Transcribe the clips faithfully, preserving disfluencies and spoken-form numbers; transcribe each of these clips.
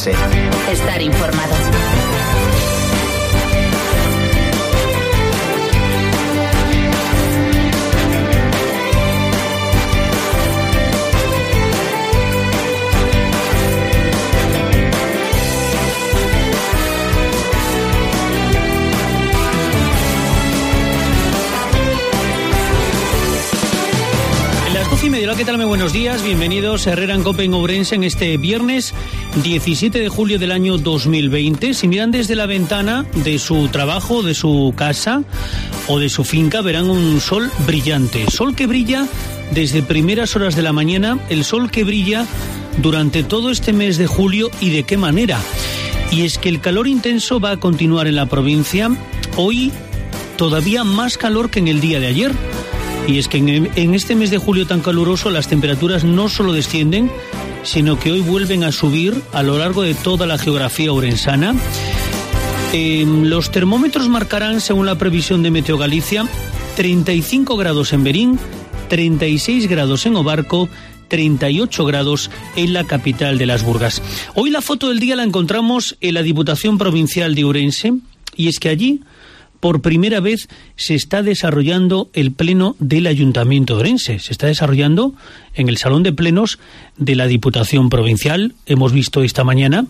Ourense. Estar informado. Hola, ¿qué tal? Muy buenos días, bienvenidos a Herrera en Cope en Ourense en este viernes diecisiete de julio del año dos mil veinte. Si miran desde la ventana de su trabajo, de su casa o de su finca, verán un sol brillante. Sol que brilla desde primeras horas de la mañana, el sol que brilla durante todo este mes de julio. ¿Y de qué manera? Y es que el calor intenso va a continuar en la provincia. Hoy todavía más calor que en el día de ayer. Y es que en, en este mes de julio tan caluroso las temperaturas no solo descienden, sino que hoy vuelven a subir a lo largo de toda la geografía orensana. Eh, los termómetros marcarán, según la previsión de Meteo Galicia, treinta y cinco grados en Berín, treinta y seis grados en Obarco, treinta y ocho grados en la capital de Las Burgas. Hoy la foto del día la encontramos en la Diputación Provincial de Ourense, y es que allí por primera vez se está desarrollando el pleno del Ayuntamiento de Ourense. Se está desarrollando en el Salón de Plenos de la Diputación Provincial. Hemos visto esta mañana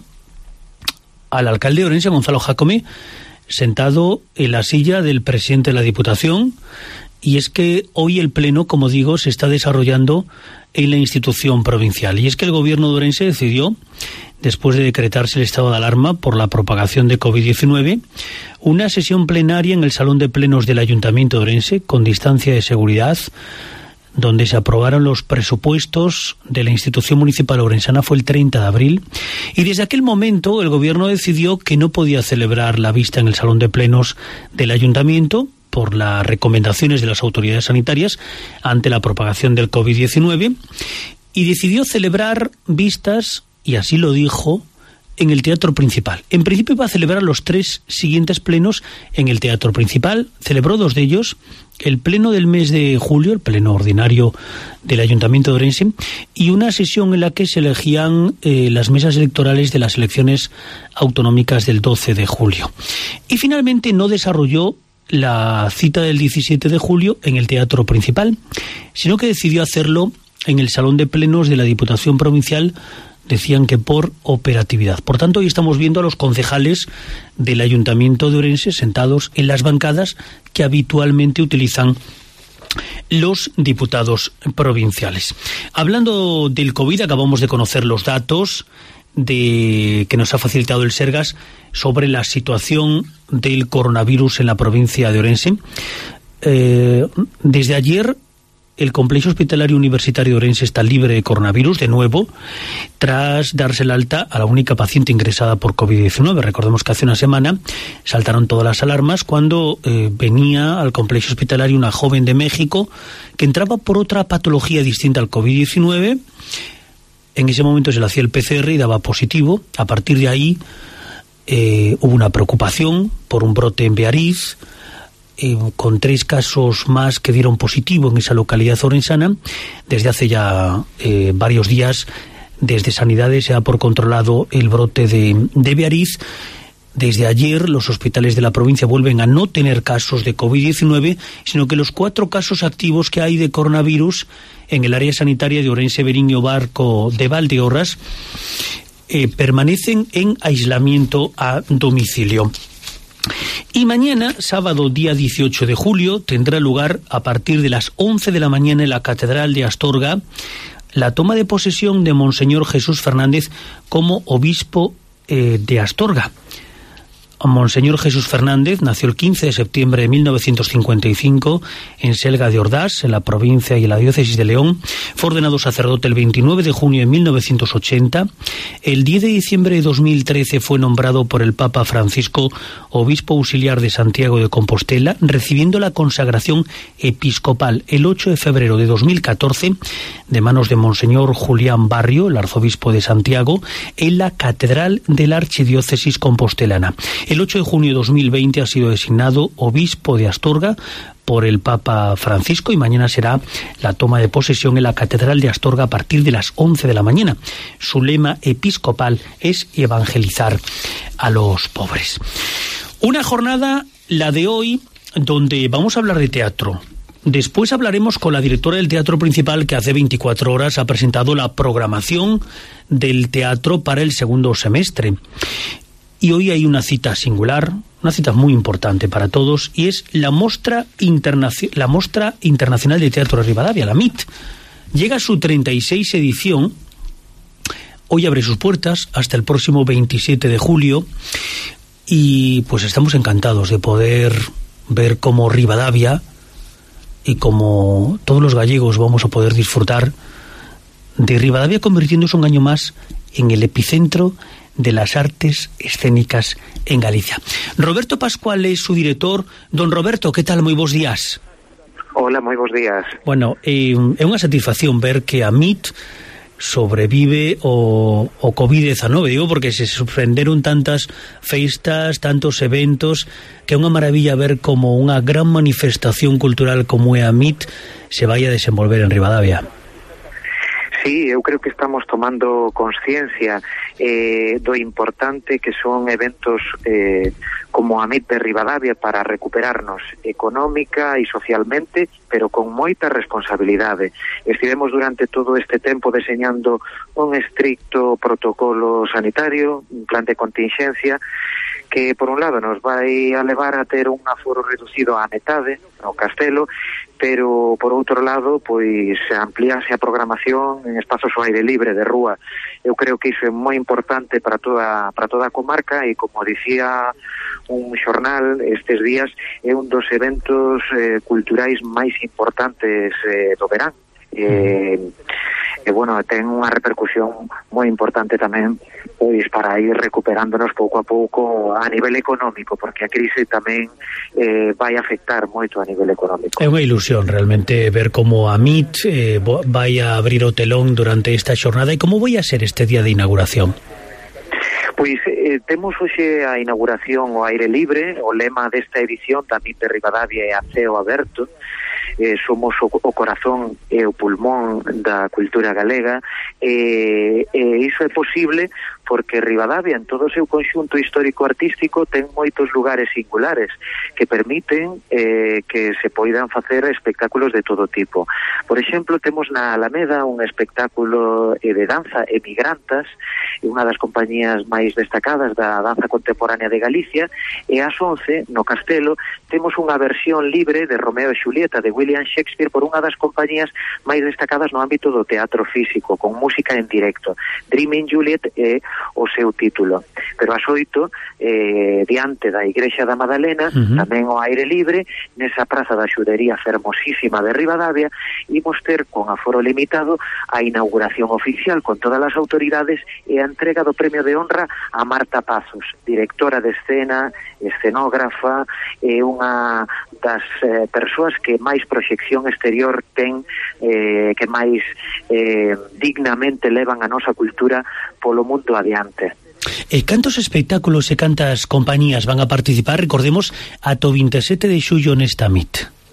al alcalde de Ourense, Gonzalo Jácome, sentado en la silla del presidente de la Diputación. Y es que hoy el pleno, como digo, se está desarrollando en la institución provincial. Y es que el gobierno de Ourense decidió, después de decretarse el estado de alarma por la propagación de covid diecinueve, una sesión plenaria en el Salón de Plenos del Ayuntamiento de Ourense, con distancia de seguridad, donde se aprobaron los presupuestos de la institución municipal ourensana. Fue el treinta de abril, y desde aquel momento el gobierno decidió que no podía celebrar la vista en el Salón de Plenos del Ayuntamiento por las recomendaciones de las autoridades sanitarias ante la propagación del covid diecinueve, y decidió celebrar vistas, y así lo dijo, en el Teatro Principal. En principio iba a celebrar los tres siguientes plenos en el Teatro Principal. Celebró dos de ellos, el pleno del mes de julio, el pleno ordinario del Ayuntamiento de Ourense, y una sesión en la que se elegían eh, las mesas electorales de las elecciones autonómicas del doce de julio. Y finalmente no desarrolló la cita del diecisiete de julio en el Teatro Principal, sino que decidió hacerlo en el Salón de Plenos de la Diputación Provincial. Decían que por operatividad. Por tanto, hoy estamos viendo a los concejales del Ayuntamiento de Ourense sentados en las bancadas que habitualmente utilizan los diputados provinciales. Hablando del COVID, acabamos de conocer los datos de que nos ha facilitado el Sergas sobre la situación del coronavirus en la provincia de Ourense. Eh, desde ayer el complejo hospitalario universitario de Ourense está libre de coronavirus de nuevo, tras darse el alta a la única paciente ingresada por covid diecinueve. Recordemos que hace una semana saltaron todas las alarmas cuando eh, venía al complejo hospitalario una joven de México que entraba por otra patología distinta al covid diecinueve. En ese momento se le hacía el P C R y daba positivo. A partir de ahí eh, hubo una preocupación por un brote en Beariz, Eh, con tres casos más que dieron positivo en esa localidad orensana. Desde hace ya eh, varios días, desde Sanidades se da por controlado el brote de, de Beariz. Desde ayer los hospitales de la provincia vuelven a no tener casos de covid diecinueve, sino que los cuatro casos activos que hay de coronavirus en el área sanitaria de Ourense, Berín y Obarco de Valdeorras eh, permanecen en aislamiento a domicilio. Y mañana, sábado día dieciocho de julio, tendrá lugar a partir de las once de la mañana en la Catedral de Astorga la toma de posesión de Monseñor Jesús Fernández como obispo eh, de Astorga. Monseñor Jesús Fernández nació el quince de septiembre de mil novecientos cincuenta y cinco en Selga de Ordás, en la provincia y en la diócesis de León. Fue ordenado sacerdote el veintinueve de junio de mil novecientos ochenta. El diez de diciembre de dos mil trece fue nombrado por el Papa Francisco obispo auxiliar de Santiago de Compostela, recibiendo la consagración episcopal el ocho de febrero de dos mil catorce de manos de Monseñor Julián Barrio, el arzobispo de Santiago, en la Catedral de la Archidiócesis Compostelana. El ocho de junio de dos mil veinte ha sido designado obispo de Astorga por el Papa Francisco, y mañana será la toma de posesión en la Catedral de Astorga a partir de las once de la mañana. Su lema episcopal es evangelizar a los pobres. Una jornada, la de hoy, donde vamos a hablar de teatro. Después hablaremos con la directora del Teatro Principal, que hace veinticuatro horas ha presentado la programación del teatro para el segundo semestre. Y hoy hay una cita singular, una cita muy importante para todos, y es la Mostra, Internaci- la Mostra Internacional de Teatro de Ribadavia, la M I T. Llega a su treinta y seis edición, hoy abre sus puertas hasta el próximo veintisiete de julio, y pues estamos encantados de poder ver cómo Ribadavia y como todos los gallegos vamos a poder disfrutar de Ribadavia, convirtiéndose un año más en el epicentro de las artes escénicas en Galicia. Roberto Pascual es su director. Don Roberto, ¿qué tal? Moi bons días. Hola, moi bons días. Bueno, é, é unha satisfacción ver que a M I T sobrevive o, o covid diecinueve, digo, porque se suspenderon tantas festas, tantos eventos, que é unha maravilla ver como unha gran manifestación cultural como é a M I T se vai a desenvolver en Ribadavia. Sí, eu creo que estamos tomando consciencia eh, do importante que son eventos eh, como a M I T de Ribadavia para recuperarnos económica e socialmente, pero con moita responsabilidade. Estivemos durante todo este tempo deseñando un estricto protocolo sanitario, un plan de contingencia, que por un lado nos vai a levar a ter un aforo reducido á metade no Castelo, pero por outro lado pois ampliase a programación en espazos ao aire libre de rúa. Eu creo que iso é moi importante para toda para toda a comarca, e como dicía un xornal estes días, é un dos eventos eh, culturais máis importantes eh, do verán. Eh, e bueno, ten unha repercusión moi importante tamén pois para ir recuperándonos pouco a pouco a nivel económico, porque a crise tamén eh, vai afectar moito a nivel económico. É unha ilusión realmente ver como a M I T eh, vai a abrir o telón durante esta xornada. E como vai a ser este día de inauguración? Pois eh, temos hoxe a inauguración ao aire libre. O lema desta edición da M I T de Ribadavia é a ceo aberto. Eh, somos o, o corazón e o pulmón da cultura galega, e, e iso é posible porque Ribadavia, en todo o seu conxunto histórico-artístico, ten moitos lugares singulares que permiten eh, que se poidan facer espectáculos de todo tipo. Por exemplo, temos na Alameda un espectáculo eh, de danza Emigrantas, unha das compañías máis destacadas da danza contemporánea de Galicia, e ás once, no Castelo, temos unha versión libre de Romeo e Xulieta de William Shakespeare por unha das compañías máis destacadas no ámbito do teatro físico, con música en directo. Dreaming Juliet é o seu título. Pero ás oito, eh, diante da Igrexa da Madalena, uh-huh. tamén ao aire libre, nesa praza da Xudería fermosísima de Ribadavia, imos ter con aforo limitado a inauguración oficial con todas as autoridades e a entrega do premio de honra a Marta Pazos, directora de escena, escenógrafa, e unha das eh, persoas que máis proxección exterior ten, eh, que máis eh, dignamente levan a nosa cultura polo mundo adiante. E cantos espectáculos e cantas compañías van a participar? Recordemos, ata o veintisiete de xullo nesta M I T.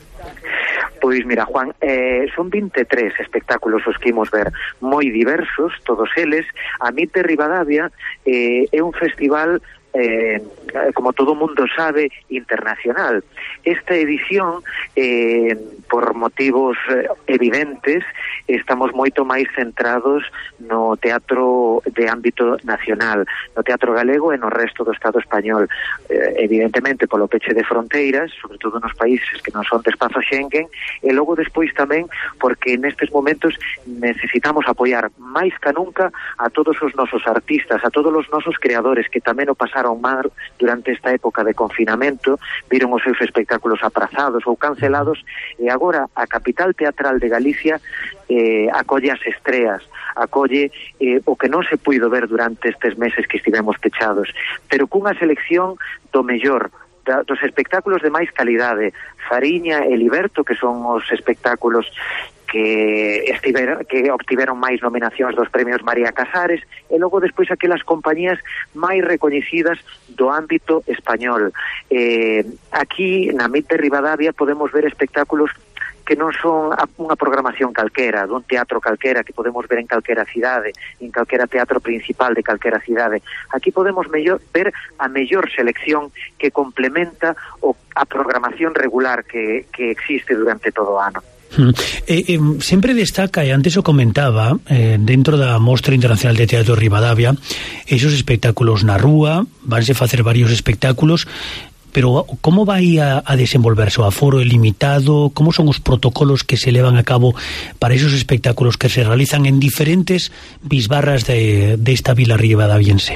Pois mira, Juan, eh, son veintitrés espectáculos os que imos ver, moi diversos, todos eles. A M I T de Ribadavia eh, é un festival, eh, como todo mundo sabe, internacional. Esta edición, eh, por motivos eh, evidentes, estamos moito máis centrados no teatro de ámbito nacional, no teatro galego e no resto do Estado español. Eh, evidentemente, polo peche de fronteiras, sobre todo nos países que non son de espazo Schengen, e logo despois tamén porque nestes momentos necesitamos apoiar máis que nunca a todos os nosos artistas, a todos os nosos creadores que tamén o pasaron mal durante esta época de confinamento, viron os seus espectáculos aprazados ou cancelados, e agora a capital teatral de Galicia eh, acolle as estreas, acolle eh, o que non se puido ver durante estes meses que estivemos pechados, pero cunha selección do mellor, da, dos espectáculos de máis calidade. Fariña e Liberto, que son os espectáculos que estiveron, que obtiveron máis nominacións dos premios María Casares, e logo despois aquelas compañías máis recoñecidas do ámbito español. Eh, aquí na M I T de Ribadavia podemos ver espectáculos que non son unha programación calquera, dun teatro calquera que podemos ver en calquera cidade, en calquera teatro principal de calquera cidade. Aquí podemos mellor, ver a mellor selección que complementa o, a programación regular que, que existe durante todo o ano. Eh, eh, sempre destaca, e antes o comentaba, eh, dentro da Mostra Internacional de Teatro Ribadavia, esos espectáculos na rúa, vanse facer varios espectáculos. Pero como vai a, a desenvolverse? O aforo é limitado? Como son os protocolos que se levan a cabo para esos espectáculos que se realizan en diferentes bisbarras de, de esta vila ribadaviense?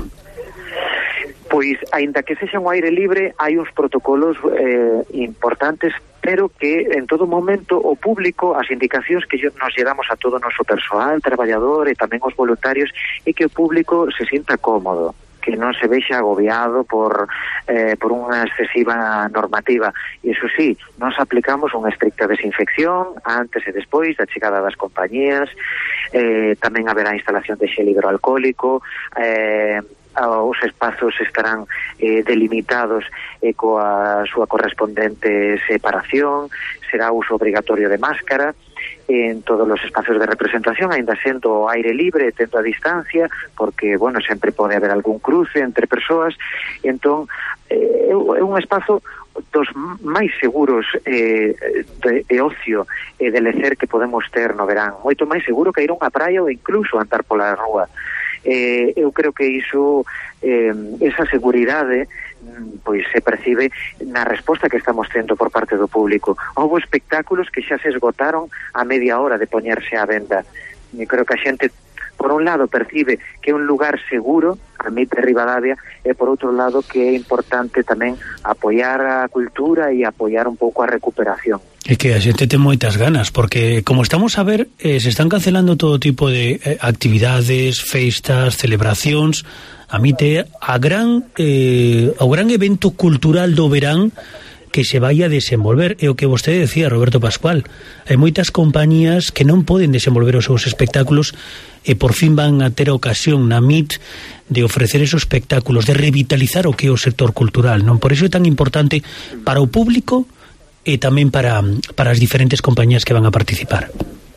Pois, aínda que sexa un aire libre, hai uns protocolos eh, importantes, pero que en todo momento o público, as indicacións que nos lle damos a todo o noso persoal, traballador e tamén os voluntarios, é que o público se sinta cómodo, que non se vexa agobiado por eh, por unha excesiva normativa. E iso sí, nos aplicamos unha estricta desinfección antes e despois da chegada das compañías, eh, tamén haberá instalación de xel hidroalcohólico, eh, os espazos estarán eh, delimitados e eh, coa súa correspondente separación, será uso obrigatorio de máscara en todos os espacios de representación, aínda sendo ao aire libre, tendo a distancia, porque, bueno, sempre pode haber algún cruce entre persoas, entón eh, é un espazo dos máis seguros eh, de, de ocio e de lecer que podemos ter no verán, moito máis seguro que ir a unha praia ou incluso andar pola rúa. Eh, eu creo que iso, eh, esa seguridade pois se percibe na resposta que estamos tendo por parte do público. Houve espectáculos que xa se esgotaron a media hora de poñerse á venda. E creo que a xente, por un lado, percibe que é un lugar seguro, a M I T de Ribadavia, e por outro lado que é importante tamén apoiar a cultura e apoiar un pouco a recuperación. É que a xente ten moitas ganas, porque como estamos a ver, eh, se están cancelando todo tipo de eh, actividades, festas, celebracións. A M I T a gran eh, o gran evento cultural do verán que se vai a desenvolver. É o que vostede decía, Roberto Pascual, hai moitas compañías que non poden desenvolver os seus espectáculos e por fin van a ter a ocasión na M I T de ofrecer esos espectáculos, de revitalizar o que é o sector cultural, non? Por iso é tan importante para o público e tamén para, para as diferentes compañías que van a participar.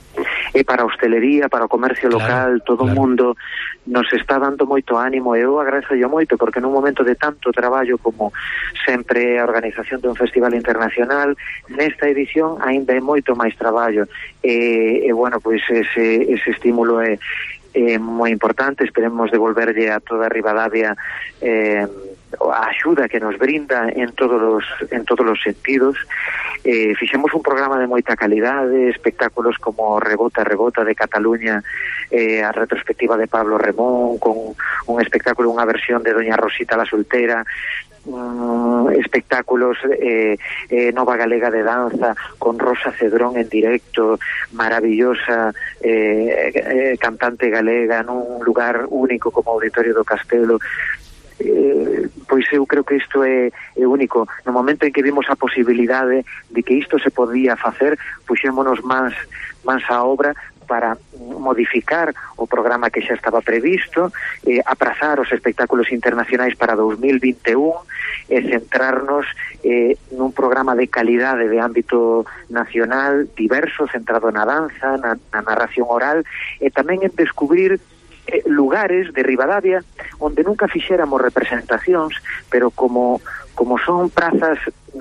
E para a hostelería, para o comercio local, claro, todo o claro. mundo nos está dando moito ánimo, e eu agradezo yo moito, porque nun momento de tanto traballo como sempre a organización dun festival internacional, nesta edición aínda é moito máis traballo, e, e bueno, pois ese, ese estímulo é, é moi importante. Esperemos devolverlle a toda Ribadavia eh, a axuda que nos brinda en todos os, en todos os sentidos. Eh, fixemos un programa de moita calidade, espectáculos como Rebota, Rebota de Cataluña, eh, a retrospectiva de Pablo Remón, con un espectáculo, unha versión de Doña Rosita la Soltera, um, espectáculos eh, eh, Nova Galega de Danza con Rosa Cedrón en directo, maravillosa eh, eh, cantante galega nun lugar único como Auditorio do Castelo. Eh, pois eu creo que isto é, é único. No momento en que vimos a posibilidade de que isto se podía facer, puxémonos máis, máis a obra para modificar o programa que xa estaba previsto, eh, aprazar os espectáculos internacionais para dos mil vinte e un e centrarnos eh, nun programa de calidade de ámbito nacional, diverso, centrado na danza, na, na narración oral, e tamén en descubrir lugares de Ribadavia onde nunca fixéramos representacións, pero como como son prazas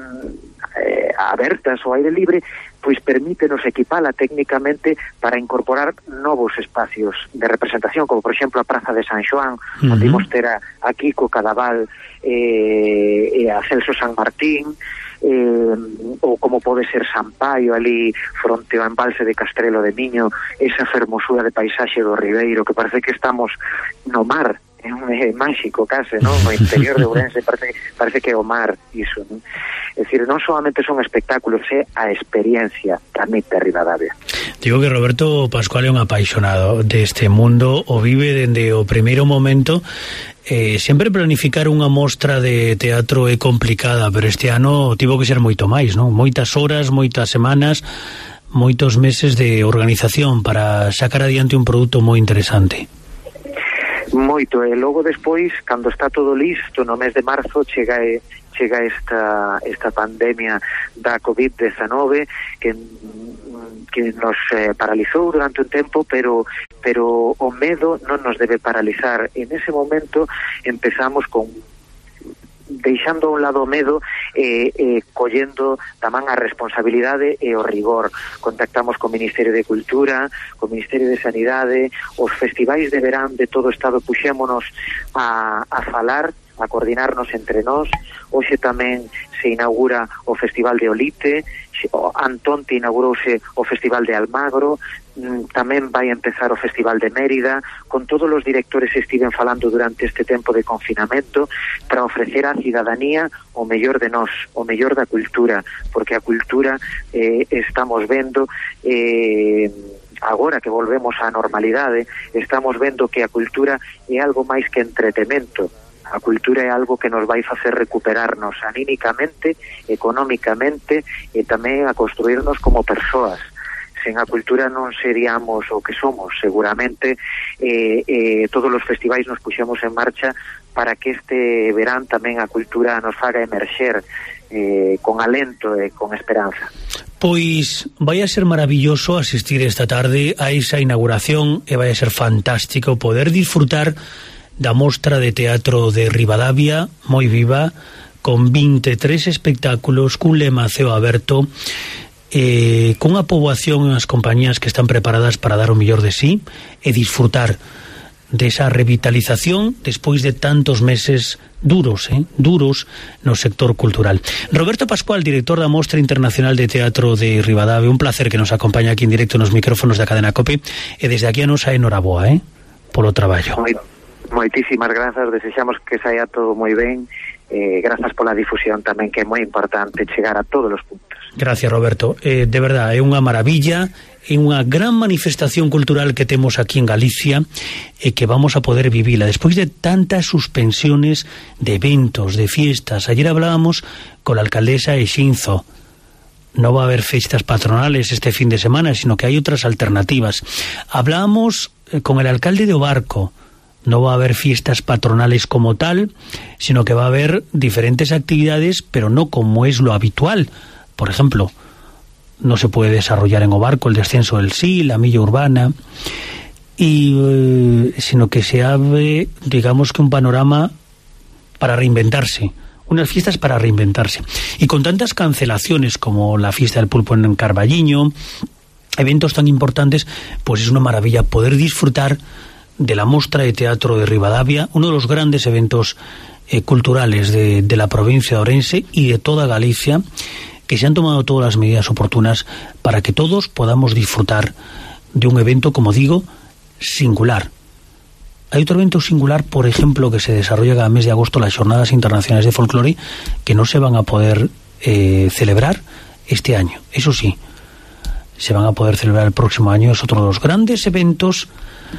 eh, abertas ao aire libre, pois permítenos equipala técnicamente para incorporar novos espacios de representación, como por exemplo a Praza de San Xoán, uh-huh. onde imos ter a, a Kiko Cadaval eh, e a Celso San Martín, eh, ou como pode ser San Paio ali fronte ao embalse de Castrelo de Miño, esa fermosura de paisaxe do Ribeiro, que parece que estamos no mar, é un é máxico case, non? No interior de Ourense parece, parece que é o mar iso, non? É dicir, non solamente son espectáculos, é a experiencia da M I T de Ribadavia. Digo que Roberto Pascual é un apaixonado deste mundo, o vive dende o primeiro momento. Eh, sempre planificar unha mostra de teatro é complicada, pero este ano tivo que ser moito máis, non? Moitas horas, moitas semanas moitos meses de organización para sacar adiante un produto moi interesante. Moito, e logo despois, cando está todo listo, no mes de marzo chega chega esta esta pandemia da covid diecinueve que que nos eh, paralizou durante un tempo, pero pero o medo non nos debe paralizar. En ese momento empezamos con deixando a un lado o medo e eh, eh, collendo tamén a responsabilidade e o rigor. Contactamos co Ministerio de Cultura, co Ministerio de Sanidade, os festivais de verán de todo o Estado puxémonos a, a falar, a coordinarnos entre nós. Hoxe tamén se inaugura o Festival de Olite, Antonte inaugurouse o Festival de Almagro, tamén vai empezar o Festival de Mérida. Con todos os directores estiven falando durante este tempo de confinamento para ofrecer á cidadanía o mellor de nós, o mellor da cultura, porque a cultura eh, estamos vendo eh, agora que volvemos á normalidade, estamos vendo que a cultura é algo máis que entretemento. A cultura é algo que nos vai facer recuperarnos anímicamente, económicamente e tamén a construirnos como persoas. Sen a cultura non seríamos o que somos, seguramente. Eh, eh, todos os festivais nos puxemos en marcha para que este verán tamén a cultura nos faga emerxer eh, con alento e con esperanza. Pois vai a ser maravilloso asistir esta tarde a esa inauguración e vai a ser fantástico poder disfrutar da mostra de teatro de Ribadavia, moi viva, con vinte e tres espectáculos, cun lema ceo aberto, eh, cunha poboación e as compañías que están preparadas para dar o mellor de sí e disfrutar desa revitalización despois de tantos meses duros, eh, duros no sector cultural. Roberto Pascual, director da Mostra Internacional de Teatro de Ribadavia, un placer que nos acompaña aquí en directo nos micrófonos da Cadena COPE, e desde aquí a nosa enhoraboa, eh, polo traballo. Moitísimas grazas, desexamos que saia todo moi ben, eh, grazas pola difusión tamén, que é moi importante chegar a todos os puntos. Gracias, Roberto. Eh, de verdad, é unha maravilla, é unha gran manifestación cultural que temos aquí en Galicia e que vamos a poder vivila despois de tantas suspensiones de eventos, de fiestas. Ayer hablábamos con la alcaldesa de Xinzo. No va a haber fiestas patronales este fin de semana, sino que hay otras alternativas. Hablábamos eh, con el alcalde de Obarco. No va a haber fiestas patronales como tal, sino que va a haber diferentes actividades, pero no como es lo habitual. Por ejemplo, no se puede desarrollar en Obarco el descenso del S I, la milla urbana, y, eh, sino que se abre, digamos que un panorama para reinventarse, unas fiestas para reinventarse. Y con tantas cancelaciones como la fiesta del pulpo en Carballiño, eventos tan importantes, pues es una maravilla poder disfrutar de la Mostra de Teatro de Ribadavia, uno de los grandes eventos eh, culturales de, de la provincia de Ourense y de toda Galicia, que se han tomado todas las medidas oportunas para que todos podamos disfrutar de un evento, como digo, singular. Hay otro evento singular, por ejemplo, que se desarrolla cada mes de agosto, las Jornadas Internacionales de Folclore, que no se van a poder eh, celebrar este año. Eso sí, se van a poder celebrar el próximo año. Es otro de los grandes eventos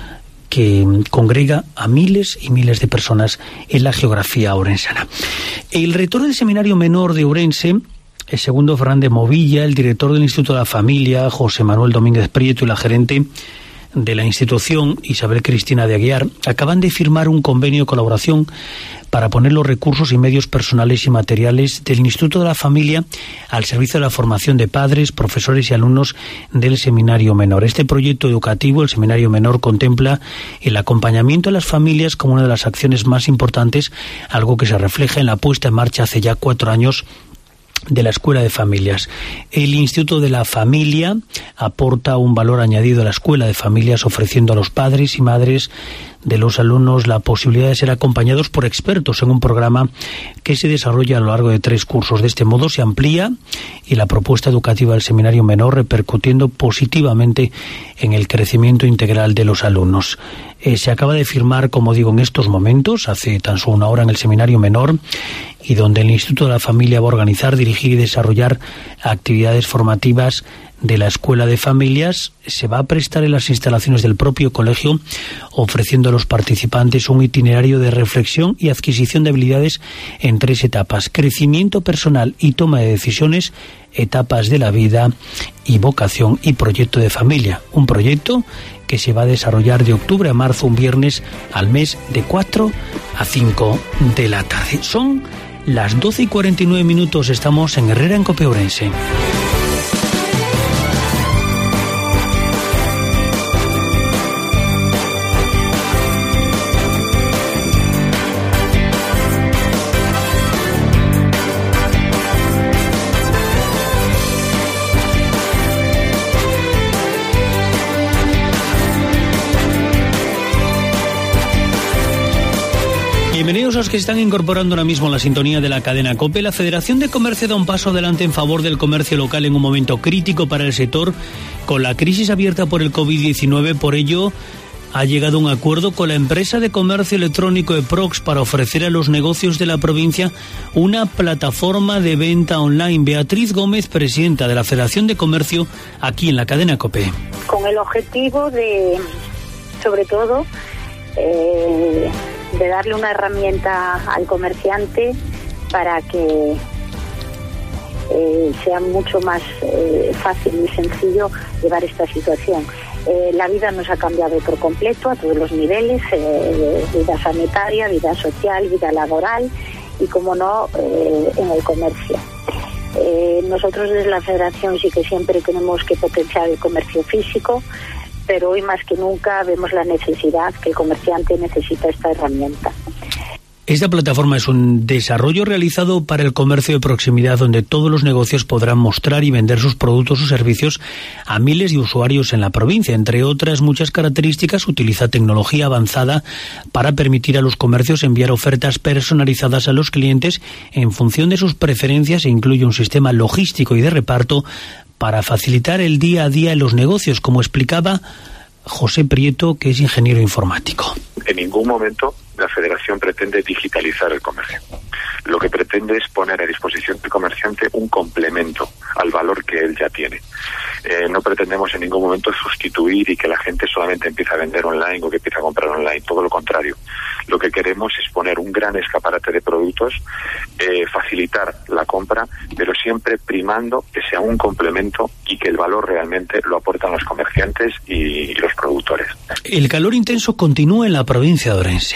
que congrega a miles y miles de personas en la geografía orensana. El rector del Seminario Menor de Ourense, el segundo Fernández Movilla, el director del Instituto de la Familia, José Manuel Domínguez Prieto, y la gerente de la institución, Isabel Cristina de Aguiar, acaban de firmar un convenio de colaboración para poner los recursos y medios personales y materiales del Instituto de la Familia al servicio de la formación de padres, profesores y alumnos del Seminario Menor. Este proyecto educativo, el Seminario Menor, contempla el acompañamiento a las familias como una de las acciones más importantes, algo que se refleja en la puesta en marcha hace ya cuatro años de la Escuela de Familias. El Instituto de la Familia aporta un valor añadido a la Escuela de Familias, ofreciendo a los padres y madres de los alumnos la posibilidad de ser acompañados por expertos en un programa que se desarrolla a lo largo de tres cursos. De este modo se amplía y la propuesta educativa del Seminario Menor, repercutiendo positivamente en el crecimiento integral de los alumnos. Eh, se acaba de firmar, como digo, en estos momentos, hace tan solo una hora, en el Seminario Menor, y donde el Instituto de la Familia va a organizar, dirigir y desarrollar actividades formativas de la Escuela de Familias. Se va a prestar en las instalaciones del propio colegio, ofreciendo a los participantes un itinerario de reflexión y adquisición de habilidades en tres etapas: crecimiento personal y toma de decisiones, etapas de la vida y vocación y proyecto de familia. Un proyecto que se va a desarrollar de octubre a marzo, un viernes al mes, de cuatro a cinco de la tarde. Son las doce y cuarenta y nueve minutos, estamos en Herrera en Cope Ourense. Bienvenidos a los que se están incorporando ahora mismo a la sintonía de la cadena COPE. La Federación de Comercio da un paso adelante en favor del comercio local en un momento crítico para el sector, con la crisis abierta por el COVID diecinueve. Por ello, ha llegado a un acuerdo con la empresa de comercio electrónico eProx para ofrecer a los negocios de la provincia una plataforma de venta online. Beatriz Gómez, presidenta de la Federación de Comercio, aquí en la cadena COPE. Con el objetivo de, sobre todo, eh, de darle una herramienta al comerciante para que eh, sea mucho más eh, fácil y sencillo llevar esta situación. Eh, la vida nos ha cambiado por completo a todos los niveles, eh, vida sanitaria, vida social, vida laboral y, como no, eh, en el comercio. Eh, nosotros desde la Federación sí que siempre tenemos que potenciar el comercio físico, pero hoy más que nunca vemos la necesidad que el comerciante necesita esta herramienta. Esta plataforma es un desarrollo realizado para el comercio de proximidad, donde todos los negocios podrán mostrar y vender sus productos o servicios a miles de usuarios en la provincia. Entre otras muchas características, utiliza tecnología avanzada para permitir a los comercios enviar ofertas personalizadas a los clientes en función de sus preferencias, e incluye un sistema logístico y de reparto para facilitar el día a día en los negocios, como explicaba José Prieto, que es ingeniero informático. En ningún momento la Federación pretende digitalizar el comercio. Lo que pretende es poner a disposición del comerciante un complemento al valor que él ya tiene. Eh, no pretendemos en ningún momento sustituir y que la gente solamente empiece a vender online o que empiece a comprar online. Todo lo contrario. Lo que queremos es poner un gran escaparate de productos, eh, facilitar la compra, pero siempre primando que sea un complemento y que el valor realmente lo aportan los comerciantes y, y los productores. El calor intenso continúa en la provincia de Ourense.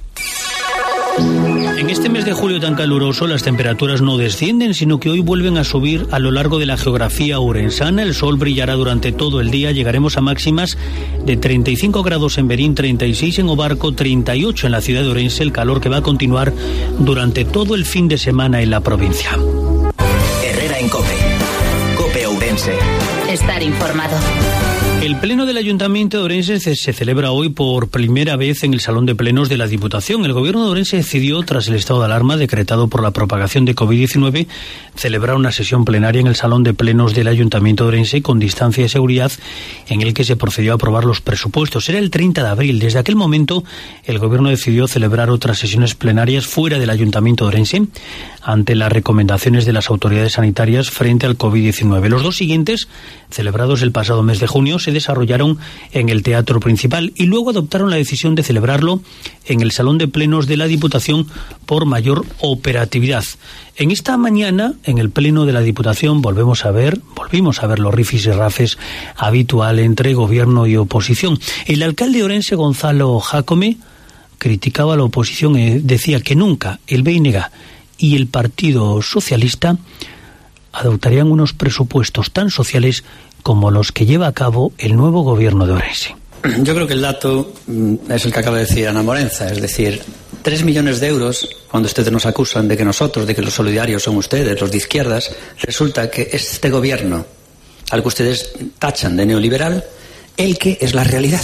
En este mes de julio tan caluroso, las temperaturas no descienden, sino que hoy vuelven a subir a lo largo de la geografía ourensana. El sol brillará durante todo el día. Llegaremos a máximas de treinta y cinco grados en Berín, treinta y seis en Obarco, treinta y ocho en la ciudad de Ourense. El calor que va a continuar durante todo el fin de semana en la provincia. Herrera en COPE. COPE Ourense. Estar informado. El Pleno del Ayuntamiento de Ourense se celebra hoy por primera vez en el Salón de Plenos de la Diputación. El Gobierno de Ourense decidió, tras el estado de alarma decretado por la propagación de COVID diecinueve, celebrar una sesión plenaria en el Salón de Plenos del Ayuntamiento de Ourense con distancia de seguridad, en el que se procedió a aprobar los presupuestos. Era el treinta de abril. Desde aquel momento, el Gobierno decidió celebrar otras sesiones plenarias fuera del Ayuntamiento de Ourense, ante las recomendaciones de las autoridades sanitarias frente al COVID diecinueve. Los dos siguientes, celebrados el pasado mes de junio, se desarrollaron en el Teatro Principal y luego adoptaron la decisión de celebrarlo en el Salón de Plenos de la Diputación por mayor operatividad. En esta mañana, en el Pleno de la Diputación, volvemos a ver, volvimos a ver los rifis y rafes habitual entre gobierno y oposición. El alcalde de Ourense, Gonzalo Jácome, criticaba a la oposición y decía que nunca el B N G y el Partido Socialista adoptarían unos presupuestos tan sociales como los que lleva a cabo el nuevo gobierno de Ourense. Yo creo que el dato es el que acaba de decir Ana Morenza, es decir, tres millones de euros, cuando ustedes nos acusan de que nosotros, de que los solidarios son ustedes, los de izquierdas, resulta que este gobierno, al que ustedes tachan de neoliberal, el que es la realidad.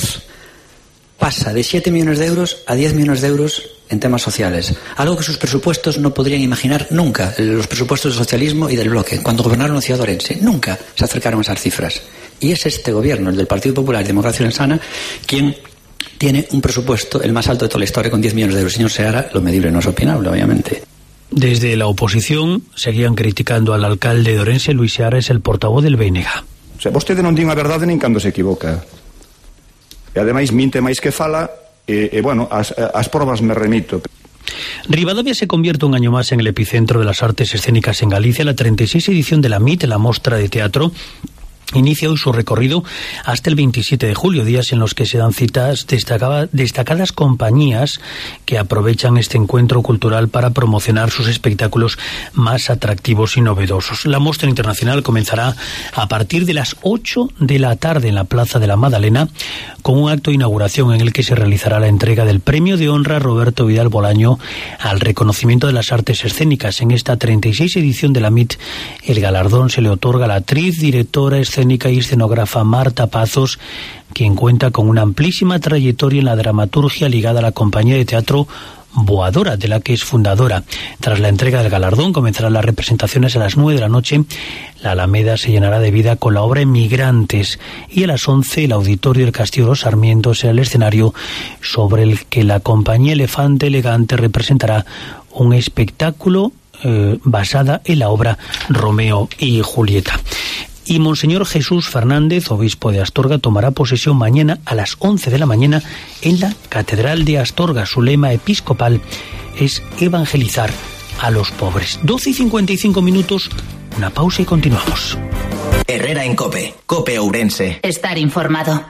Pasa de siete millones de euros a diez millones de euros en temas sociales. Algo que sus presupuestos no podrían imaginar nunca, los presupuestos del socialismo y del bloque. Cuando gobernaron la ciudad de Ourense, nunca se acercaron a esas cifras. Y es este gobierno, el del Partido Popular y Democracia Ourensana, quien tiene un presupuesto el más alto de toda la historia con diez millones de euros. Señor Seara, lo medible no es opinable, obviamente. Desde la oposición seguían criticando al alcalde de Ourense. Luis Seara es el portavoz del B N G. O sea, vostede non di a verdade nin cando se equivoca. E ademais minte máis que fala, e, e bueno, as, as probas me remito. Rivadavia se convierte un año más en el epicentro de las artes escénicas en Galicia. La treinta y seis edición de la M I T, la Mostra de Teatro, inicia hoy su recorrido hasta el veintisiete de julio, días en los que se dan citas destacaba, destacadas compañías que aprovechan este encuentro cultural para promocionar sus espectáculos más atractivos y novedosos. La Mostra Internacional comenzará a partir de las ocho de la tarde en la Plaza de la Madalena, con un acto de inauguración en el que se realizará la entrega del Premio de Honra Roberto Vidal Bolaño al reconocimiento de las artes escénicas. En esta treinta y seis edición de la M I T, el galardón se le otorga a la actriz, directora escénica y escenógrafa Marta Pazos, quien cuenta con una amplísima trayectoria en la dramaturgia ligada a la compañía de teatro Boadora, de la que es fundadora. Tras la entrega del galardón comenzarán las representaciones a las nueve de la noche. La Alameda se llenará de vida con la obra Emigrantes, y a las once el Auditorio del Castillo de los Sarmientos será el escenario sobre el que la compañía Elefante Elegante representará un espectáculo eh, basada en la obra Romeo y Julieta. Y Monseñor Jesús Fernández, obispo de Astorga, tomará posesión mañana a las once de la mañana en la Catedral de Astorga. Su lema episcopal es evangelizar a los pobres. doce y cincuenta y cinco minutos, una pausa y continuamos. Herrera en COPE, COPE Ourense. Estar informado.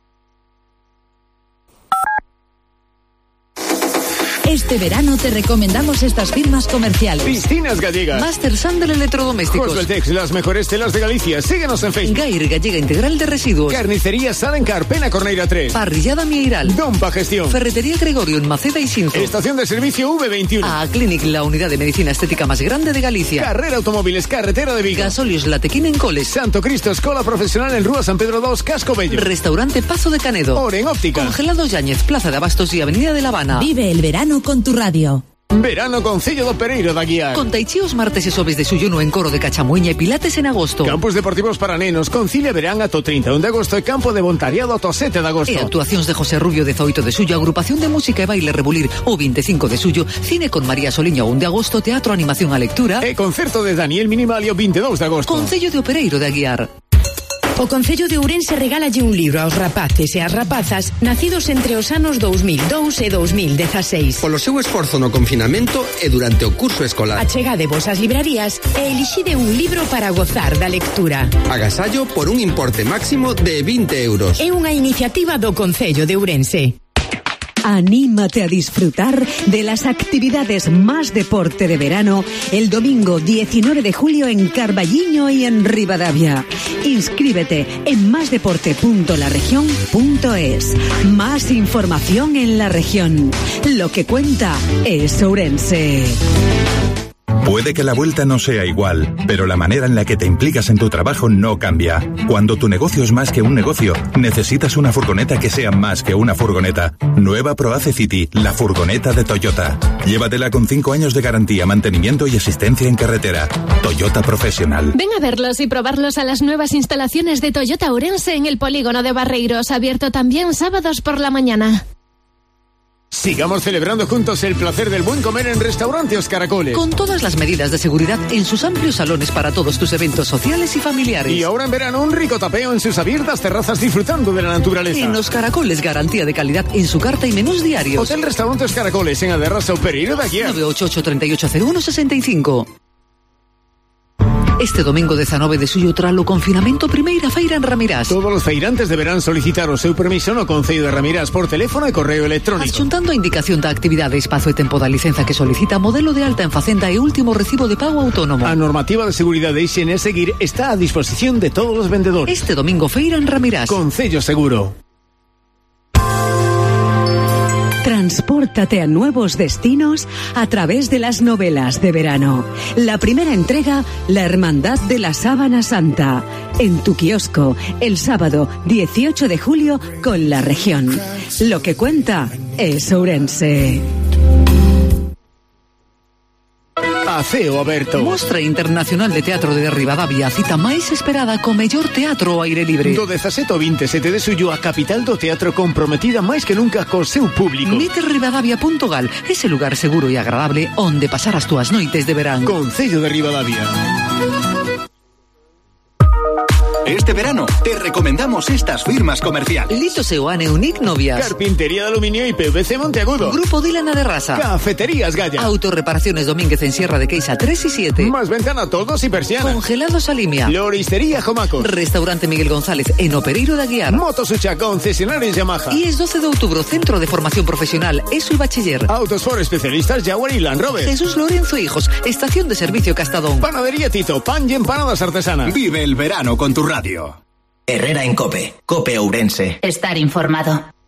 Este verano te recomendamos estas firmas comerciales: Piscinas Gallegas, Master Sandal Electrodomésticos, Cosbeltex, las mejores telas de Galicia. Síguenos en Facebook. Gair Gallega Integral de Residuos, Carnicería Salencar, Pena Corneira tres, Parrillada Mieiral, Dompa Gestión, Ferretería Gregorio en Maceda y Xinzo, Estación de Servicio V veintiuno, A Clinic, la unidad de medicina estética más grande de Galicia, Carrera Automóviles, Carretera de Vigo, Gasolios Latequín en Coles, Santo Cristo, Escola Profesional en Rúa San Pedro dos, Casco Bello, Restaurante Pazo de Canedo, Oren Óptica, Congelado Yáñez, Plaza de Abastos y Avenida de La Habana. Vive el verano con tu radio. Verano Concello do Pereiro da Guiar. Con taichíos martes e xoves de Sullono en Coro de Cachamueña e Pilates en agosto. Campos deportivos para nenos, Concilia Verán ato trinta e un de agosto e Campo de Voluntariado ato sete de agosto. E actuacións de José Rubio dezoito de Suyo, Agrupación de Música e Baile Rebulir o veinticinco de Suyo, Cine con María Soliña o un de agosto, Teatro Animación a Lectura e concerto de Daniel Minimalio veintidós de agosto. Concello de Pereiro da Guiar. O Concello de Ourense regálalle un libro aos rapaces e ás rapazas nacidos entre os anos dous mil dous e dous mil dezasseis. Polo seu esforzo no confinamento e durante o curso escolar. Achegadevos ás librarías e elixide un libro para gozar da lectura. Agasallo por un importe máximo de vinte euros. É unha iniciativa do Concello de Ourense. Anímate a disfrutar de las actividades más deporte de verano el domingo diecinueve de julio en Carballiño y en Rivadavia. Inscríbete en masdeporte punto la región punto es. Más información en la región. Lo que cuenta es Ourense. Puede que la vuelta no sea igual, pero la manera en la que te implicas en tu trabajo no cambia. Cuando tu negocio es más que un negocio, necesitas una furgoneta que sea más que una furgoneta. Nueva Proace City, la furgoneta de Toyota. Llévatela con cinco años de garantía, mantenimiento y asistencia en carretera. Toyota Profesional. Ven a verlos y probarlos a las nuevas instalaciones de Toyota Ourense en el polígono de Barreiros, abierto también sábados por la mañana. Sigamos celebrando juntos el placer del buen comer en Restaurante Os Caracoles. Con todas las medidas de seguridad en sus amplios salones para todos tus eventos sociales y familiares. Y ahora en verano un rico tapeo en sus abiertas terrazas disfrutando de la naturaleza. En Os Caracoles, garantía de calidad en su carta y menús diarios. Hotel Restaurante Os Caracoles en Aderrasa o Pereiro da Guiar. nueve ocho ocho, tres ocho cero uno, seis cinco. Este domingo dezanove de Suyo tralo confinamento primeira feira en Ramirás. Todos os feirantes deberán solicitar o seu permiso no Concello de Ramirás por teléfono e correo electrónico. Adxuntando a indicación da actividade, espazo e tempo da licenza que solicita, modelo de alta en Facenda e último recibo de pago autónomo. A normativa de seguridade e higiene a seguir está a disposición de todos os vendedores. Este domingo feira en Ramirás. Concello Seguro. Transpórtate a nuevos destinos a través de las novelas de verano. La primera entrega, La Hermandad de la Sábana Santa, en tu kiosco, el sábado dieciocho de julio con La Región. Lo que cuenta es Ourense. a Ceo Aberto. Mostra Internacional de Teatro de Ribadavia, cita máis esperada co mellor teatro ao aire libre. Do dezasete ao vinte e sete de xullo, a capital do teatro comprometida máis que nunca co seu público. Mite ribadavia punto gal, ese lugar seguro e agradable onde pasar as túas noites de verán. Concello de Ribadavia. Este verano te recomendamos estas firmas comerciales. Lito Seoane Unic Novias. Carpintería de Aluminio y P V C Monteagudo. Grupo Dilana de Rasa. Cafeterías Gaya. Autorreparaciones Domínguez en Sierra de Queixa tres y siete. Más ventana todos y persianas. Congelados Alimia. Floristería Jomacos. Restaurante Miguel González en Opereiro de Aguiar. Motosucha concesionarios Yamaha. Y es doce de octubre, Centro de Formación Profesional, ESO y Bachiller. Autos for especialistas Jaguar y Land Rover. Jesús Lorenzo Hijos, Estación de Servicio Castadón. Panadería Tito, pan y empanadas artesanas. Vive el verano con tu radio. Herrera en Cope, Cope Ourense. Estar informado.